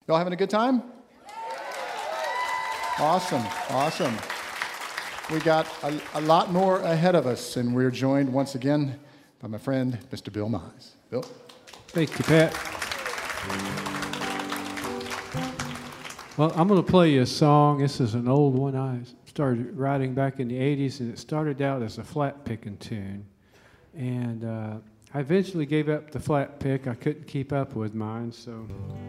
Y'all having a good time? Awesome, awesome. We got a lot more ahead of us, and we're joined once again by my friend, Mr. Bill Mize. Bill? Thank you, Pat. Well, I'm going to play you a song. This is an old one I started writing back in the 80s, and it started out as a flat picking tune. And I eventually gave up the flat pick. I couldn't keep up with mine, so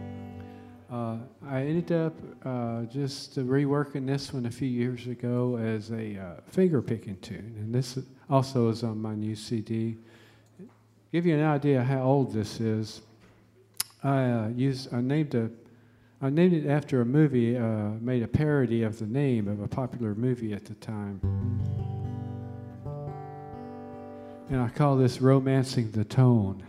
I ended up just reworking this one a few years ago as a finger picking tune. And this also is on my new CD. Give you an idea how old this is. I named it after a movie, made a parody of the name of a popular movie at the time. And I call this Romancing the Tone.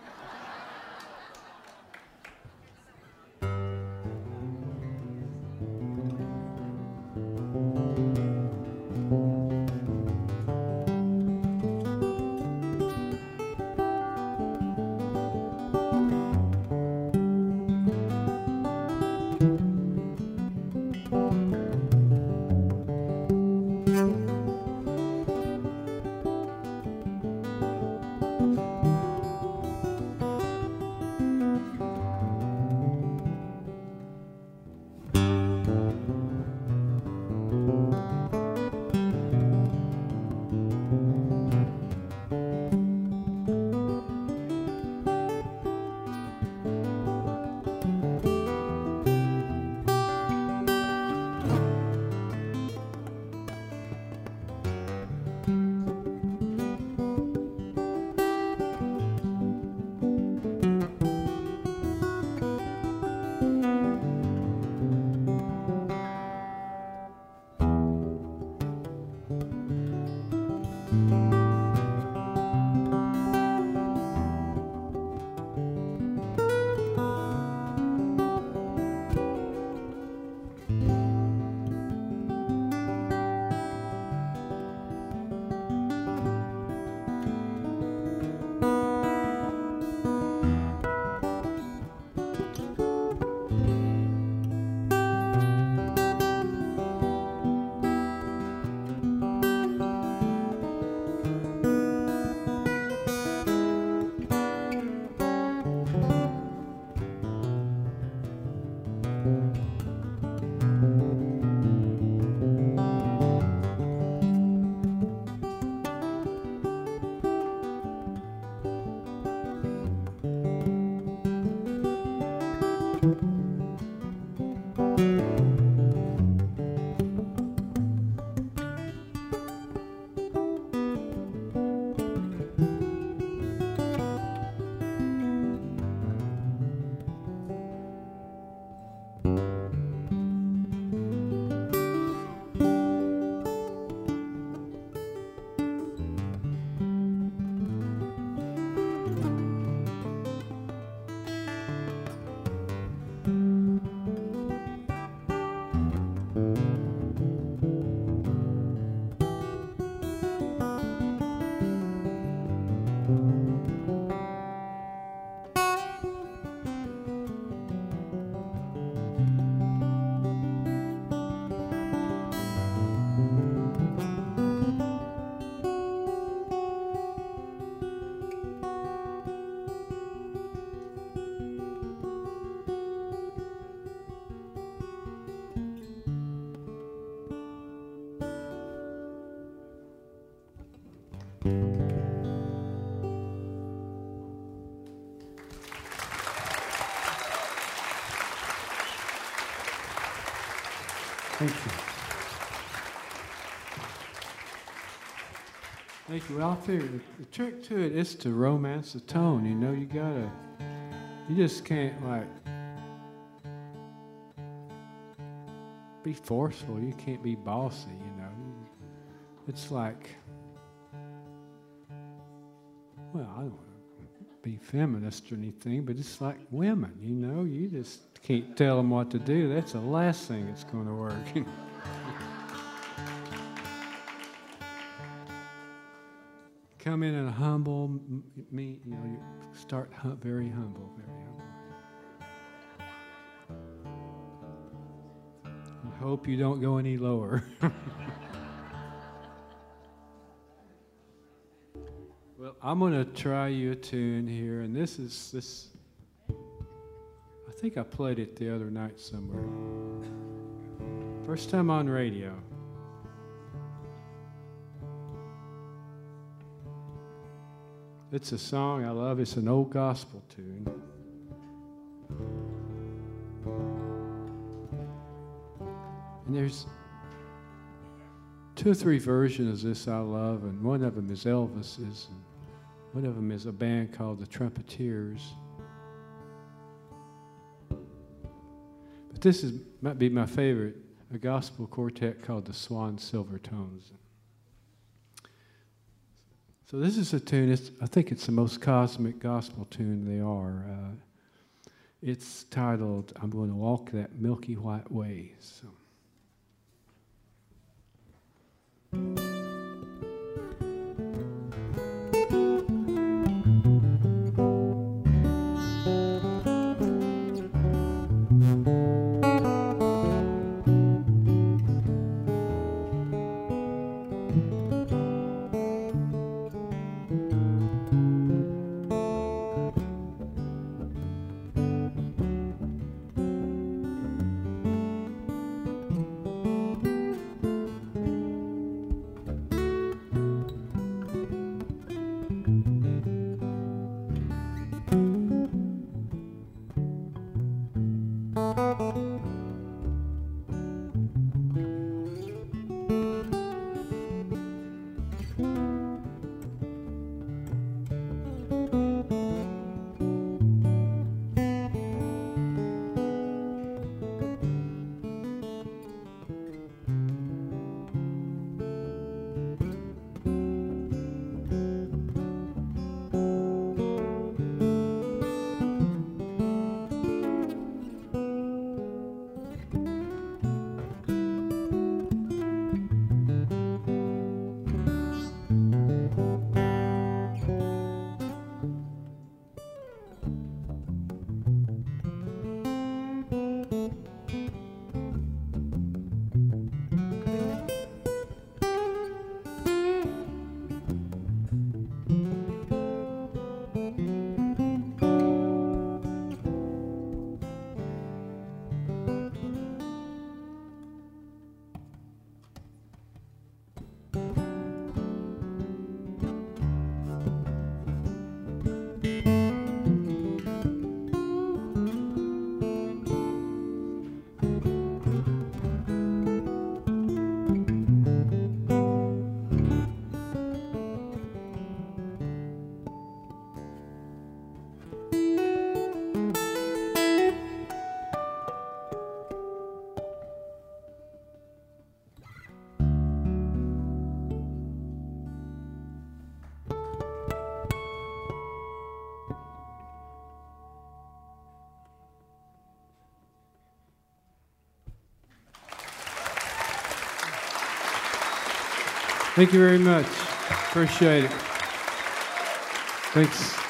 Thank you. Thank you. Well, I figured the trick to it is to romance the tone. You know, you just can't, like, be forceful. You can't be bossy, you know. It's like, well, I don't want to be feminist or anything, but it's like women, you know. You just can't tell them what to do. That's the last thing that's going to work. Come in a humble, you know, you start very humble, very humble. hope you don't go any lower. Well, I'm going to try you a tune here, and this. I think I played it the other night somewhere. First time on radio. It's a song I love. It's an old gospel tune. And there's 2 or 3 versions of this I love, and one of them is Elvis's, and one of them is a band called the Trumpeters. But this might be my favorite, a gospel quartet called the Swan Silvertones. So this is a tune, I think it's the most cosmic gospel tune they are. It's titled, I'm Going to Walk That Milky White Way. So. Thank you very much. Appreciate it. Thanks.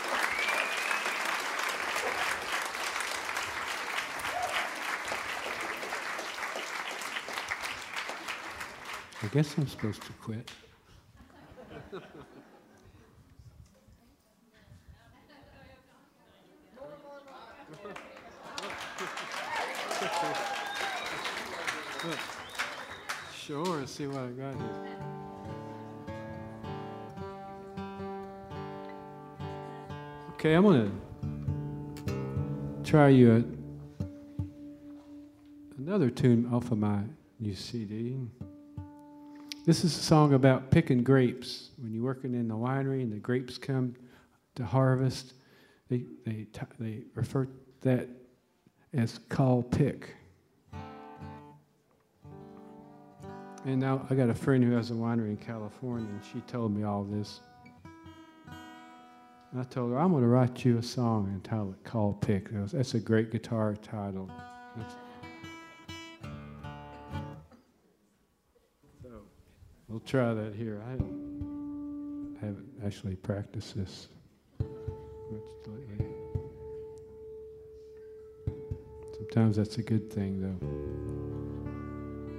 I guess I'm supposed to quit. Sure, let's see what I got here. Okay, I'm going to try you another tune off of my new CD. This is a song about picking grapes. When you're working in the winery and the grapes come to harvest, they refer to that as call pick. And now I got a friend who has a winery in California, and she told me all this. And I told her, I'm going to write you a song entitled Call Pick. That's a great guitar title. So we'll try that here. I haven't actually practiced this much lately. Sometimes that's a good thing, though.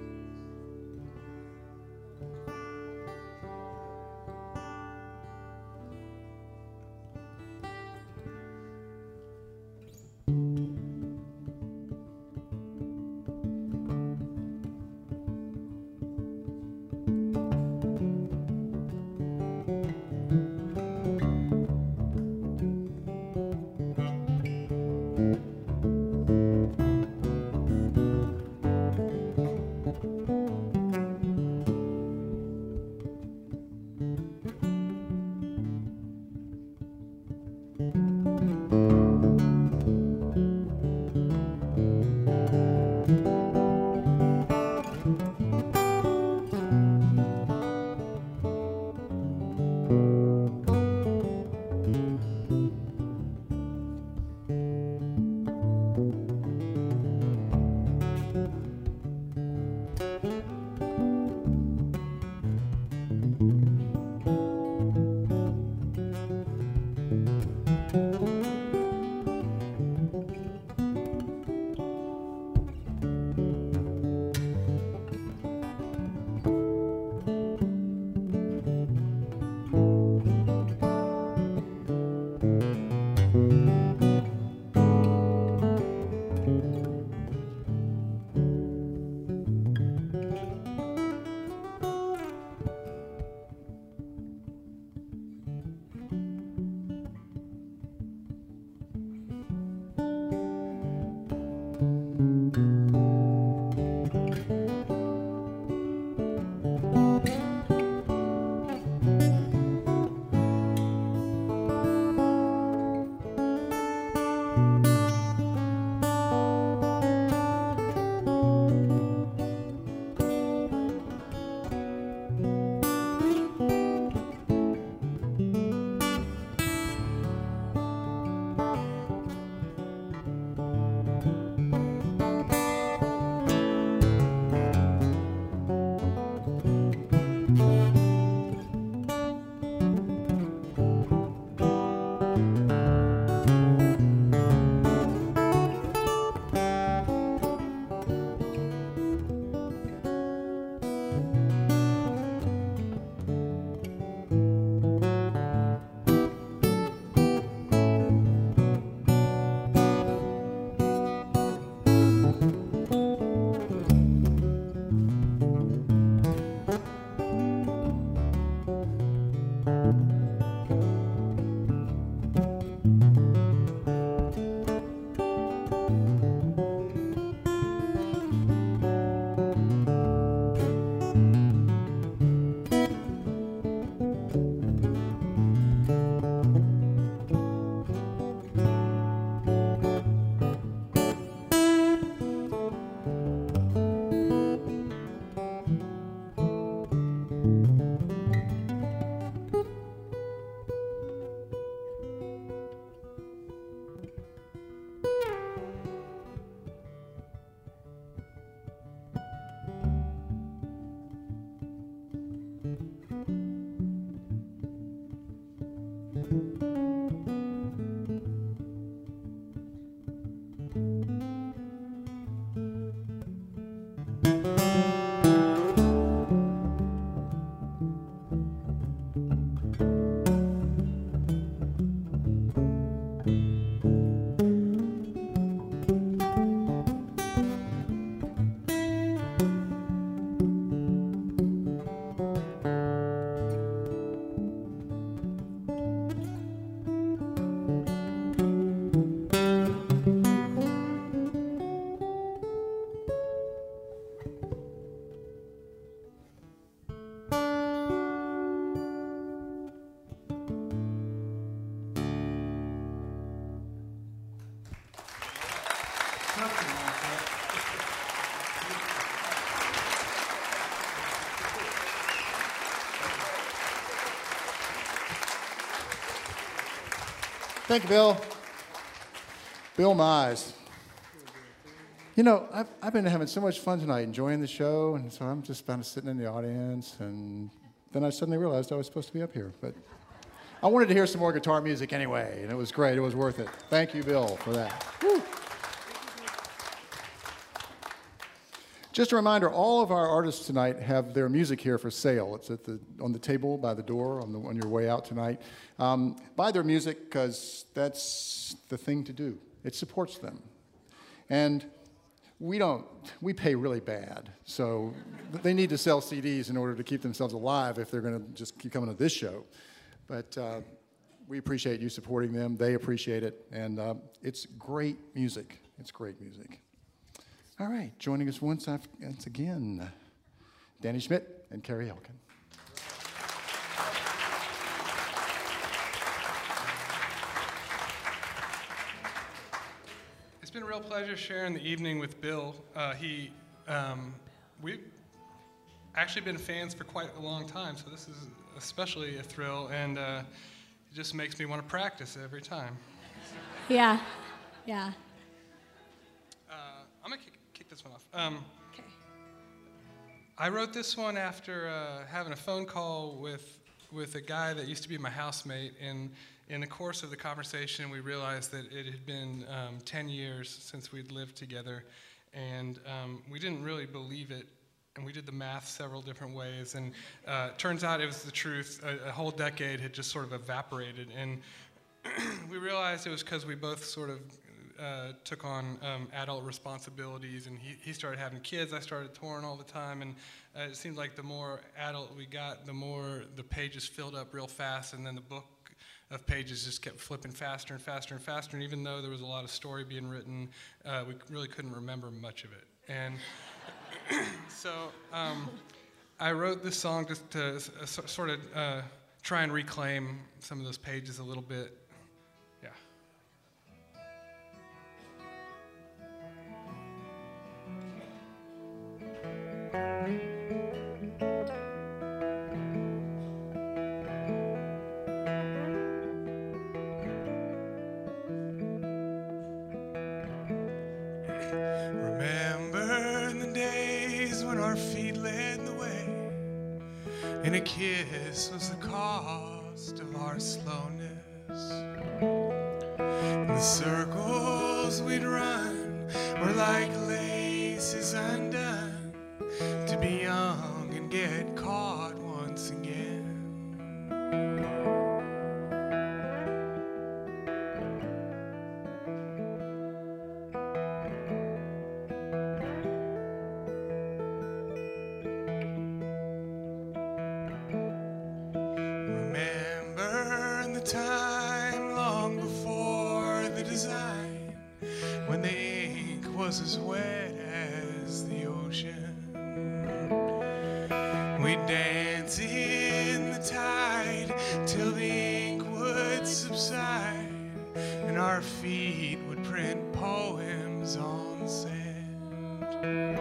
Thank you, Bill. Bill Mize. You know, I've been having so much fun tonight, enjoying the show, and so I'm just kind of sitting in the audience, and then I suddenly realized I was supposed to be up here. But I wanted to hear some more guitar music anyway, and it was great. It was worth it. Thank you, Bill, for that. Woo. Just a reminder, all of our artists tonight have their music here for sale. It's on the table by the door on your way out tonight. Buy their music because that's the thing to do. It supports them. And we pay really bad. So they need to sell CDs in order to keep themselves alive if they're going to just keep coming to this show. But we appreciate you supporting them. They appreciate it. And it's great music. It's great music. All right, joining us once again, Danny Schmidt and Carrie Elkin. It's been a real pleasure sharing the evening with Bill. We've actually been fans for quite a long time, so this is especially a thrill, and it just makes me want to practice every time. Yeah. I'm going to kick this one off. Okay. I wrote this one after having a phone call with a guy that used to be my housemate, and in the course of the conversation, we realized that it had been 10 years since we'd lived together, and we didn't really believe it, and we did the math several different ways, and turns out it was the truth. A whole decade had just sort of evaporated, and we realized it was because we both sort of took on adult responsibilities, and he started having kids. I started touring all the time, and it seemed like the more adult we got, the more the pages filled up real fast, and then the book of pages just kept flipping faster and faster and faster, and even though there was a lot of story being written, we really couldn't remember much of it. And so I wrote this song just to sort of try and reclaim some of those pages a little bit. Yeah. Remember the days when our feet led the way, and a kiss was the cost of our slowness. And the circles we'd run were like laces undone, to be young and get caught once again. Remember the time long before the design, when the ink was as wet as the ocean. We'd dance in the tide till the ink would subside, and our feet would print poems on sand.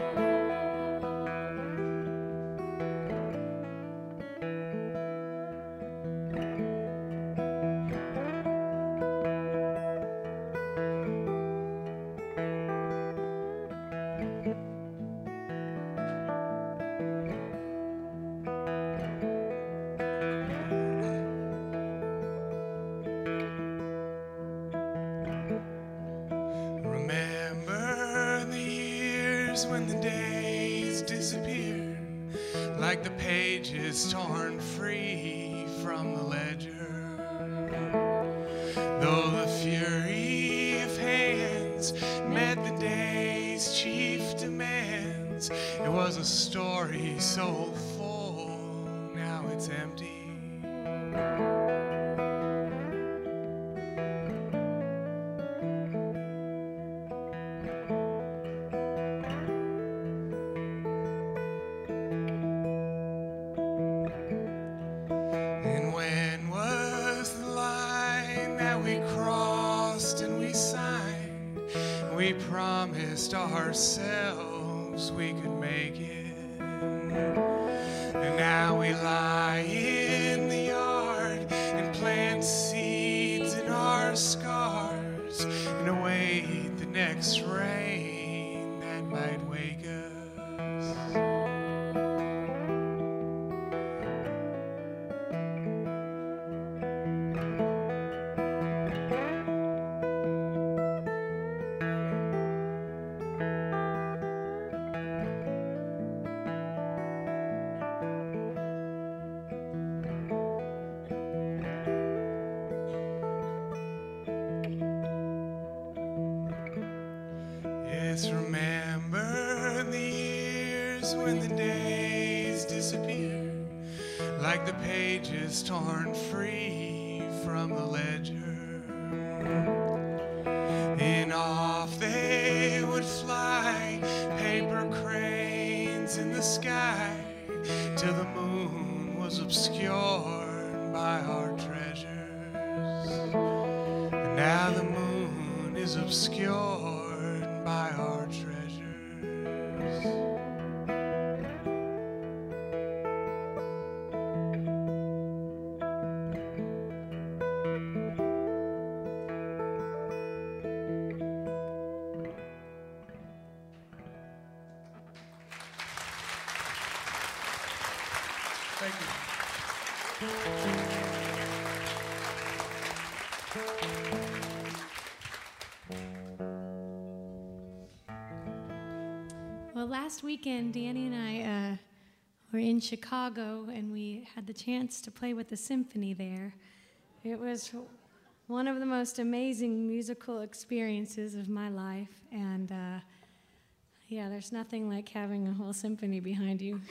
Remember the years when the days disappeared, like the pages torn free from the ledger. Though the fury of hands met the day's chief demands, it was a story so full, now it's empty. And when was the line that we crossed and we signed? We promised ourselves we could make it. And now we lie in the yard and plant seeds in our scars. next rain that might wake us. Yes, remember the years when the days disappeared, like the pages torn free from the ledger. And off they would fly, paper cranes in the sky, till the moon was obscured by our treasures. And now the moon is obscured by our treasures. Thank you. Well, last weekend, Danny and I were in Chicago, and we had the chance to play with the symphony there. It was one of the most amazing musical experiences of my life, and yeah, there's nothing like having a whole symphony behind you.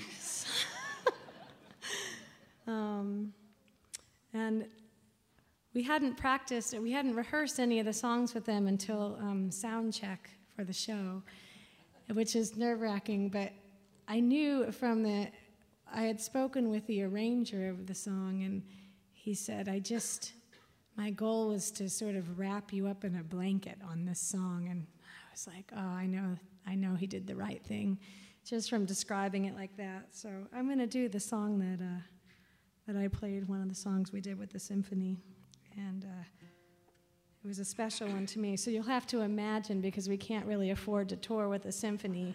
And we hadn't rehearsed any of the songs with them until sound check for the show, which is nerve-wracking, but I knew I had spoken with the arranger of the song, and he said, my goal was to sort of wrap you up in a blanket on this song, and I was like, oh, I know he did the right thing, just from describing it like that. So I'm going to do the song that I played, one of the songs we did with the symphony, and it was a special one to me. So you'll have to imagine, because we can't really afford to tour with a symphony,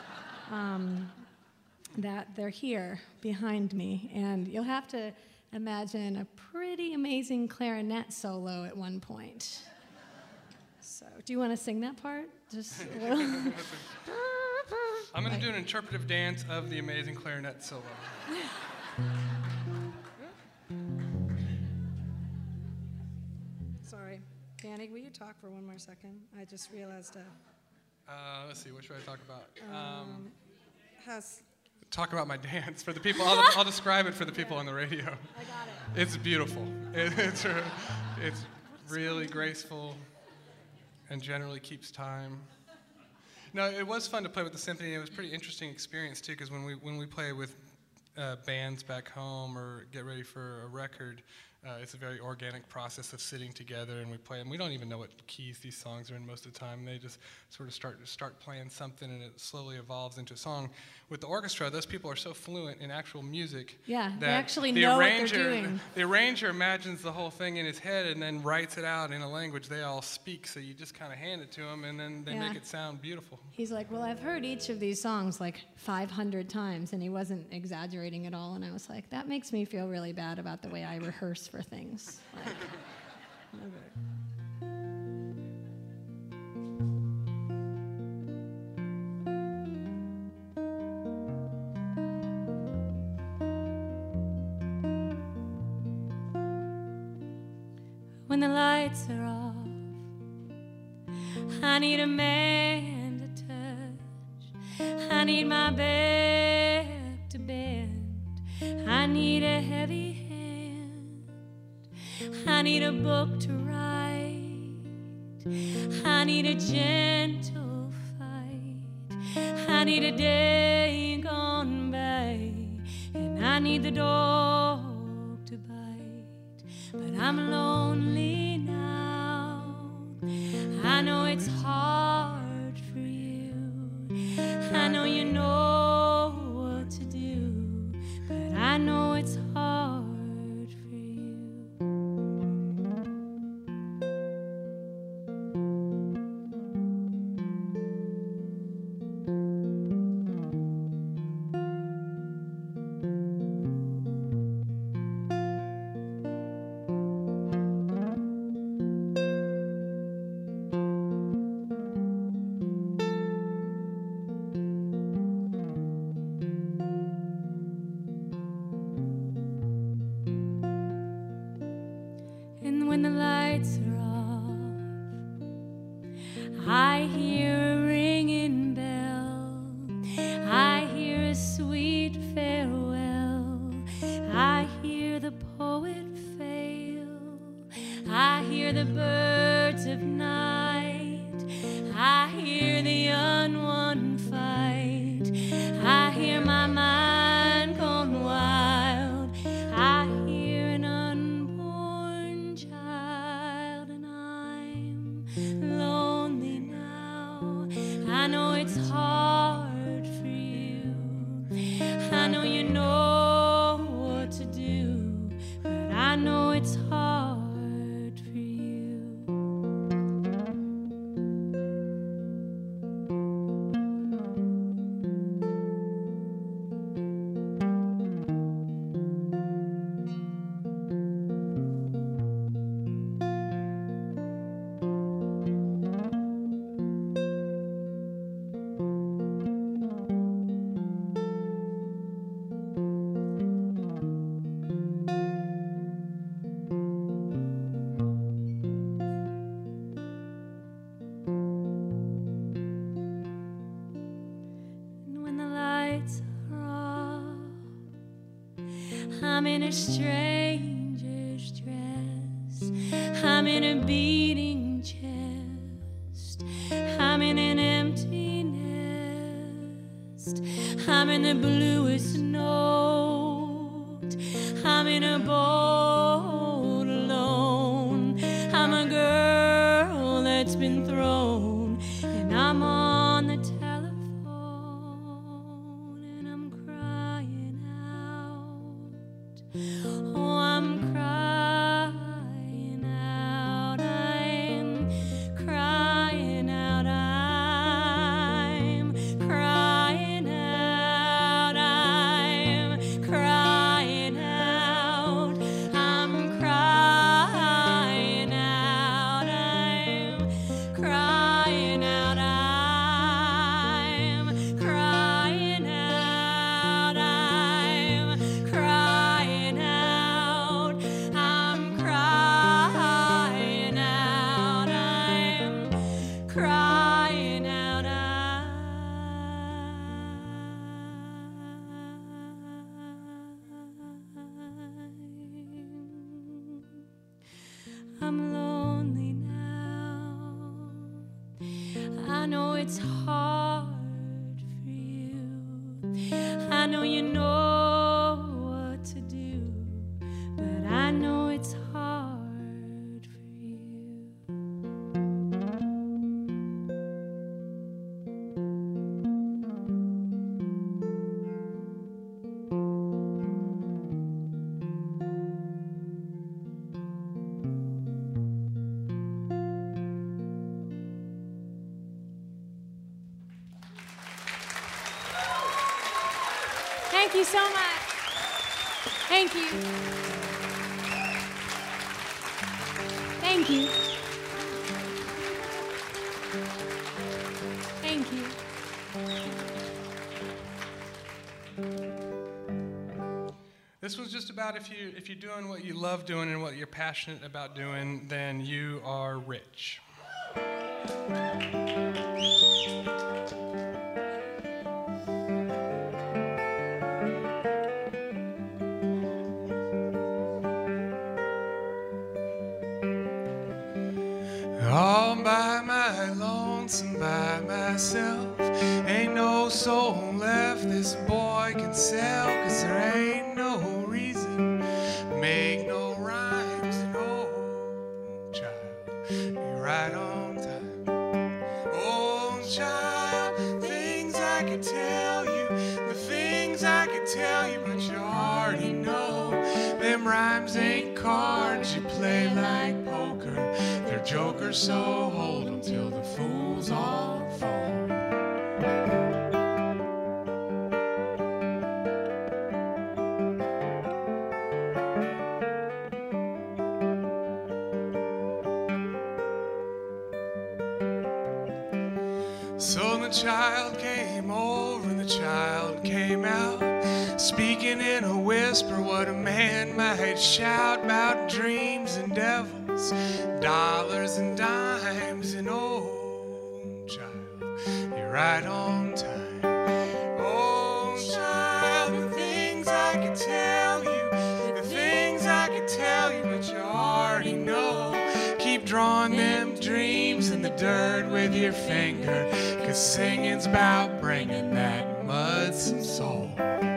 that they're here behind me. And you'll have to imagine a pretty amazing clarinet solo at one point. So do you want to sing that part? Just a little. I'm going to do an interpretive dance of the amazing clarinet solo. Sorry. Danny, will you talk for one more second? I just realized. Let's see, what should I talk about? Has Talk about my dance for the people. I'll describe it for the people on the radio. I got it. It's beautiful. It's really graceful and generally keeps time. No, it was fun to play with the symphony. It was a pretty interesting experience too, because when we play with bands back home or get ready for a record, it's a very organic process of sitting together and we play. And we don't even know what keys these songs are in most of the time. They just sort of start playing something and it slowly evolves into a song. With the orchestra, those people are so fluent in actual music. Yeah, that they actually know what they're arranger, doing. The arranger imagines the whole thing in his head and then writes it out in a language they all speak. So you just kind of hand it to them and then they make it sound beautiful. He's like, well, I've heard each of these songs like 500 times, and he wasn't exaggerating at all. And I was like, that makes me feel really bad about the way I rehearse for things. Like, when the lights are off, I need a man to touch. I need my back to bend. I need a heavy hand. I need a book to write. I need a gentle fight. I need a day gone by. And I need the dog to bite. But I'm lonely now. I know it's hard for you. I know you know what to do, but I know it's hard for you. I'm in a stranger's dress. I'm in a beating chest. I'm in an empty nest. I'm in the bluest note. I'm in a boat alone. I'm a girl that's been thrown, and I'm on the telephone, and I'm crying out. Oh, I'm crying out. I'm crying out. I'm crying out. I'm crying out. I'm crying out. I'm crying out. I'm crying out. I'm crying out. I'm crying out. I'm crying out. I'm lonely now. I know it's hard for you. I know you know what to do, but I know it's hard for you. Thank you so much. Thank you. Thank you. Thank you. This was just about if you're doing what you love doing and what you're passionate about doing, then you are rich. All by my lonesome by myself. Ain't no soul left this boy can sell, 'cause there ain't no reason, make no rhymes. And oh, child, you're right on time. Oh, child, things I could tell you, the things I could tell you, but you already know. Them rhymes ain't cards you play like poker. They're jokers, so hold 'em till the fools all fall. So the child came over and the child came out, speaking in a whisper what a man might shout about dreams and devils, dollars and dimes. And oh, child, you're right on time. Oh, child, the things I could tell you, the things I could tell you, but you already know. Keep drawing them dreams in the dirt with your finger, 'cause singing's about bringing that mud some soul.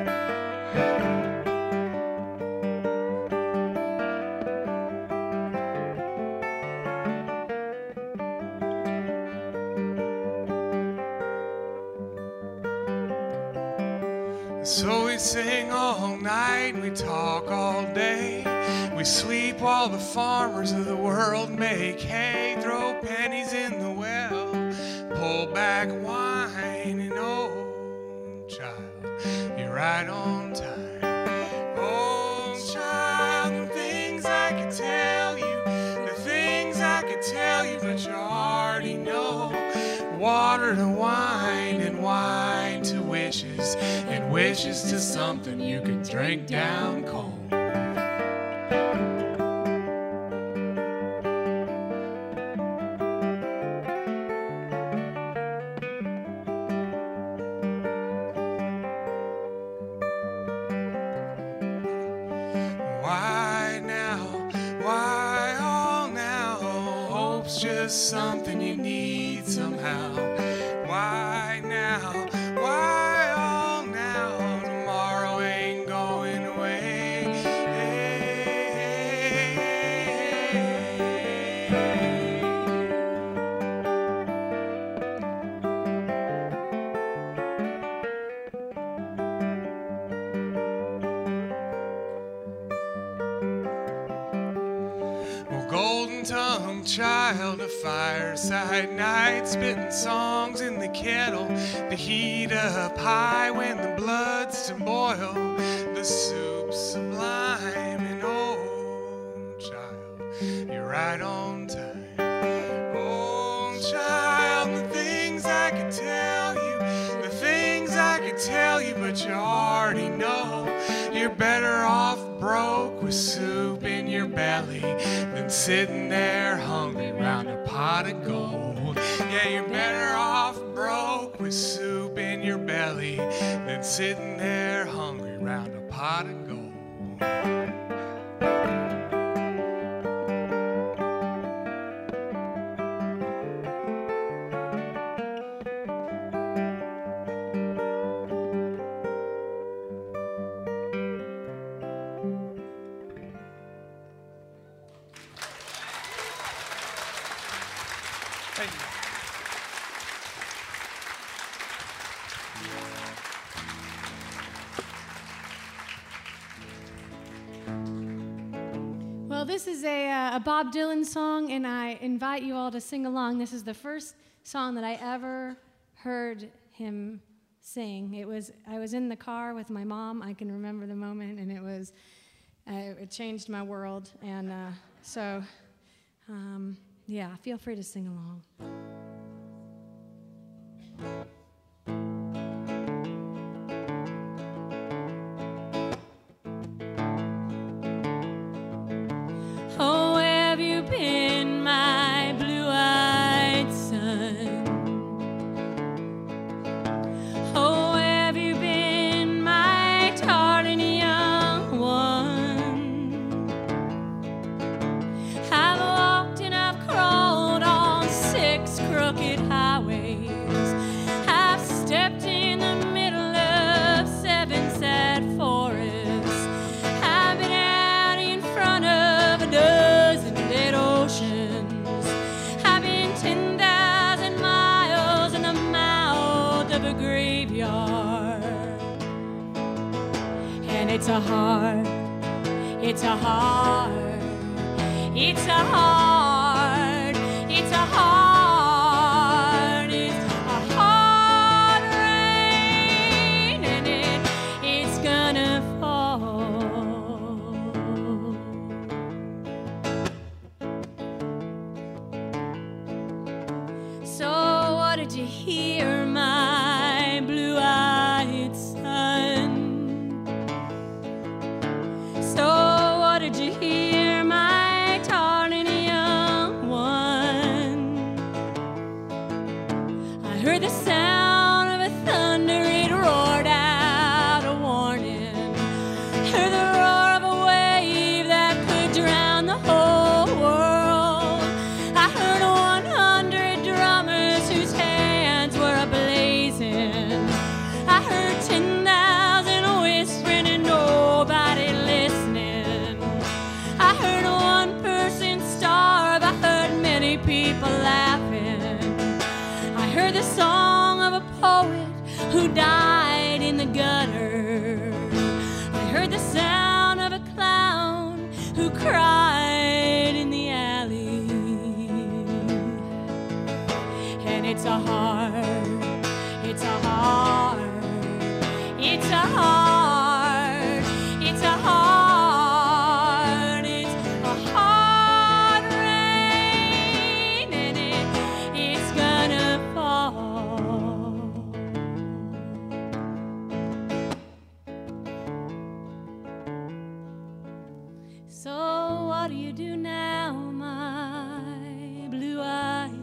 So we sing all night, we talk all day, we sleep while the farmers of the world make hay, throw pennies in the well, pull back wine. And oh, child, you're right on time. Oh, child, the things I could tell you, the things I could tell you, but you already know. Water to wine and wine to wishes, and wishes to something you can drink down cold. something you need somehow. Why now? Why all now? Tomorrow ain't going away. Golden-tongued child of fireside night, spitting songs in the kettle, the heat up high when the blood's to boil, the soup's sublime, and oh, child, you're right on time. Oh, child, the things I could tell you, the things I could tell you, but you already know. You're better off broke with soup in your belly than sitting there hungry round a pot of gold. Yeah, you're better off broke with soup in your belly than sitting there hungry round a pot of gold. Well, this is a Bob Dylan song, and I invite you all to sing along. This is the first song that I ever heard him sing. I was in the car with my mom. I can remember the moment, and it changed my world. And yeah, feel free to sing along. Oh, where have you been, my blue-eyed son? Oh, where have you been, my darling young one? I've walked and I've crawled on 6 crooked highways. I've stepped in the middle of 7 sad forests. I've been out in front of a dozen dead oceans. I've been 10,000 miles in the mouth of a graveyard. And it's a hard, it's a hard, it's a hard, it's a hard, it's a hard rain, and it's gonna fall. So what did you hear, my blue-eyed son? So what did you hear, my darling young one? I heard the sound of a thunder, it roared out a warning. Heard the roar of a wave that could drown the whole world. I heard 100 drummers whose hands were ablazing. I heard 10,000 whispering and nobody listening. I heard one person starve. I heard many people laughing. I heard the song of a poet who died in the gutter. I heard the sound of a clown who cried in the alley. And it's a hard, it's a hard, it's a hard, it's a hard, it's a hard rain, and it's gonna fall. So what do you do now, my blue-eyed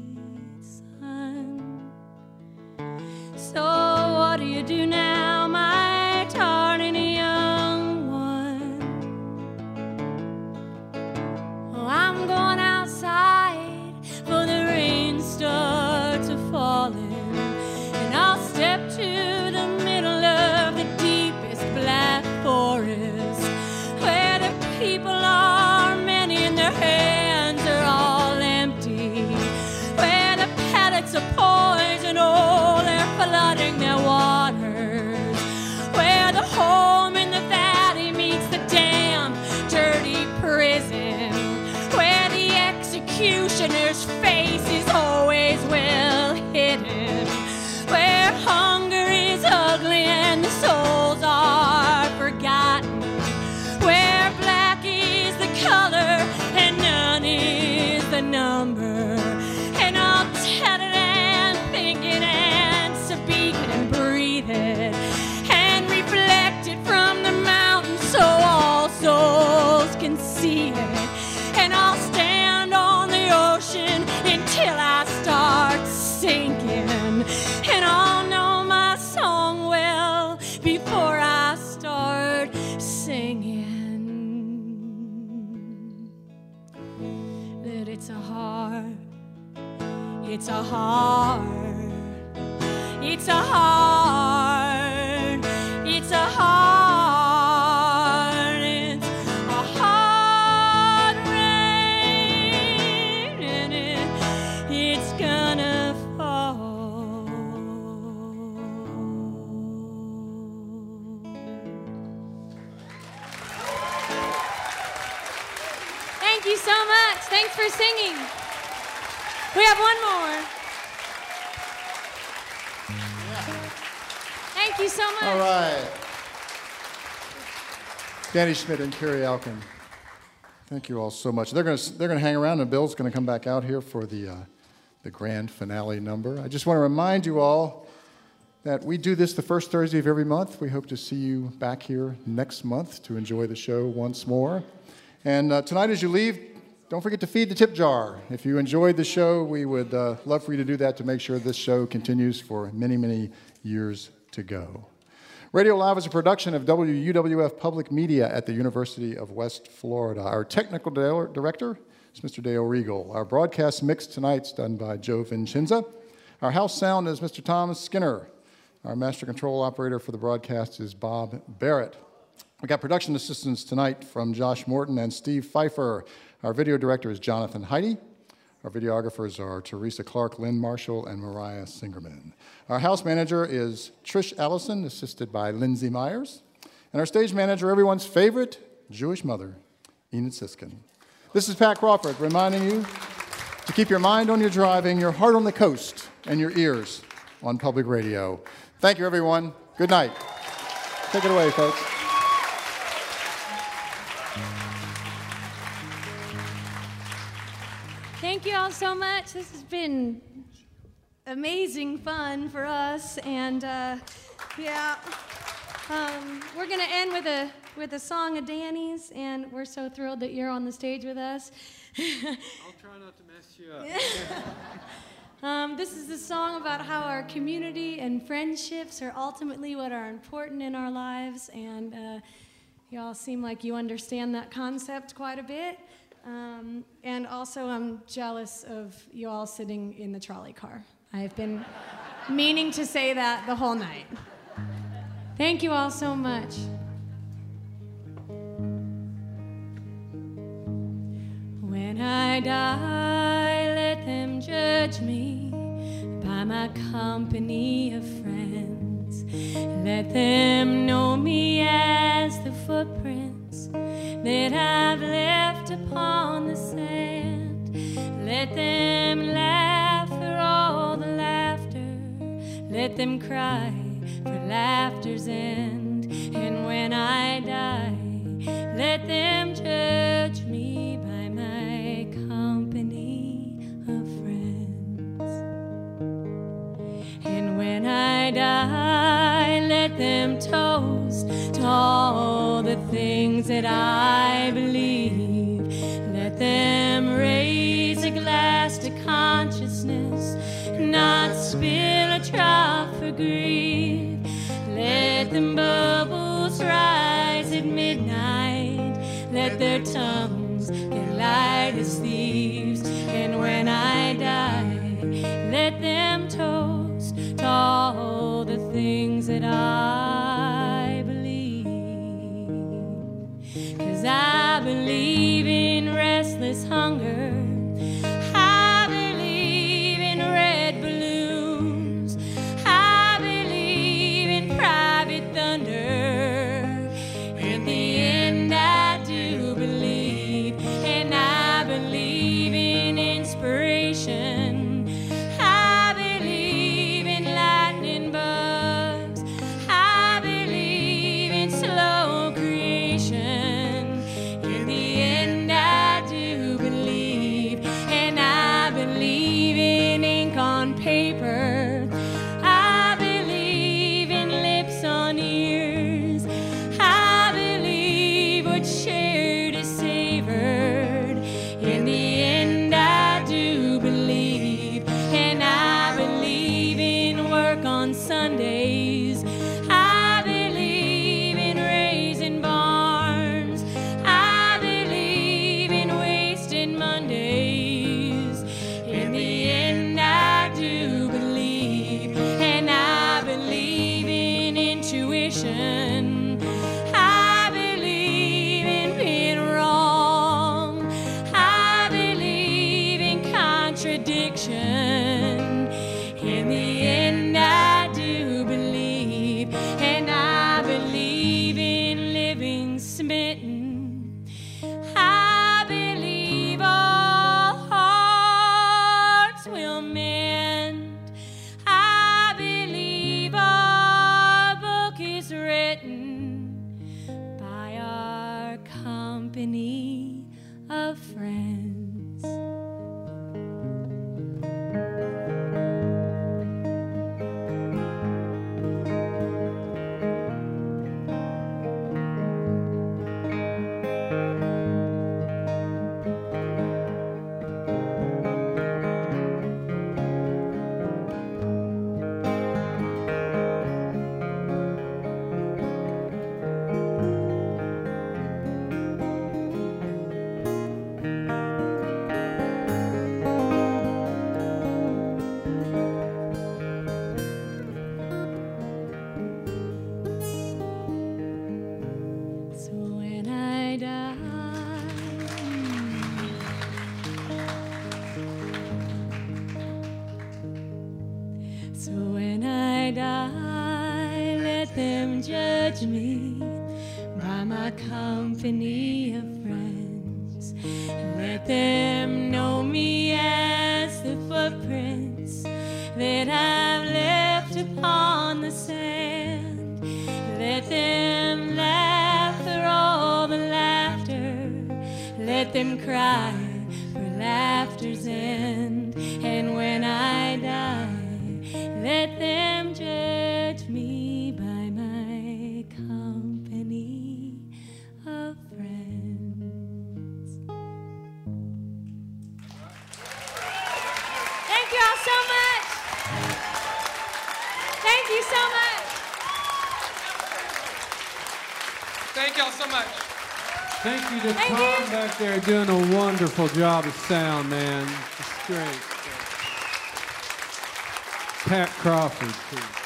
son? So what do you do now, my darling young one? Oh, I'm going outside for It's a heart. It's a heart. It's a heart. It's a hard rain, and it's gonna fall. Thank you so much. Thanks for singing. We have one more. Thank you so much. All right. Danny Schmidt and Carrie Alkin. Thank you all so much. They're gonna hang around, and Bill's gonna come back out here for the grand finale number. I just want to remind you all that we do this the first Thursday of every month. We hope to see you back here next month to enjoy the show once more. And tonight, as you leave, don't forget to feed the tip jar. If you enjoyed the show, we would love for you to do that to make sure this show continues for many, many years to go. Radio Live is a production of WUWF Public Media at the University of West Florida. Our technical director is Mr. Dale Regal. Our broadcast mix tonight is done by Joe Vincenza. Our house sound is Mr. Tom Skinner. Our master control operator for the broadcast is Bob Barrett. We got production assistants tonight from Josh Morton and Steve Pfeiffer. Our video director is Jonathan Heidi. Our videographers are Teresa Clark, Lynn Marshall, and Mariah Singerman. Our house manager is Trish Allison, assisted by Lindsay Myers. And our stage manager, everyone's favorite Jewish mother, Enid Siskin. This is Pat Crawford reminding you to keep your mind on your driving, your heart on the coast, and your ears on public radio. Thank you, everyone. Good night. Take it away, folks. Thank you all so much. This has been amazing fun for us, and we're going to end with a song of Danny's, and we're so thrilled that you're on the stage with us. I'll try not to mess you up. This is the song about how our community and friendships are ultimately what are important in our lives, and you all seem like you understand that concept quite a bit. And also, I'm jealous of you all sitting in the trolley car. I've been meaning to say that the whole night. Thank you all so much. When I die, let them judge me by my company of friends. Let them know me as the footprints that I've left upon the sand. Let them laugh for all the laughter. Let them cry for laughter's end. And when I die, let them judge me by my company of friends. And when I die, let them toast to all the things that I believe. Let them raise a glass to consciousness, not spill a drop for grief. Let them bubbles rise at midnight. Let their tongues get light as thieves. And when I die, let them toast to all the things that I believe. 'Cause I believe in restless hunger. I believe in red balloons. I believe in private thunder. In the end, I do believe, and I believe in inspiration. I believe in lightning bugs. I addiction. I believe in being wrong. I believe in contradiction. In the end, I do believe, and I believe in living smitten. I believe all hearts will mend. I believe our book is written by our company of friends. So when I die, so when I die, let them judge me by my company of friends. Let them know me as the footprints that I've left upon the sand. Let them laugh through all the laughter. Let them cry for laughter's end. And when I die, let them judge me by my company of friends. Thank you all so much. Thank you so much. Thank y'all so much. Thank you to Thank Tom you. back there doing a wonderful job of sound, man. It's great. Pat Crawford, too.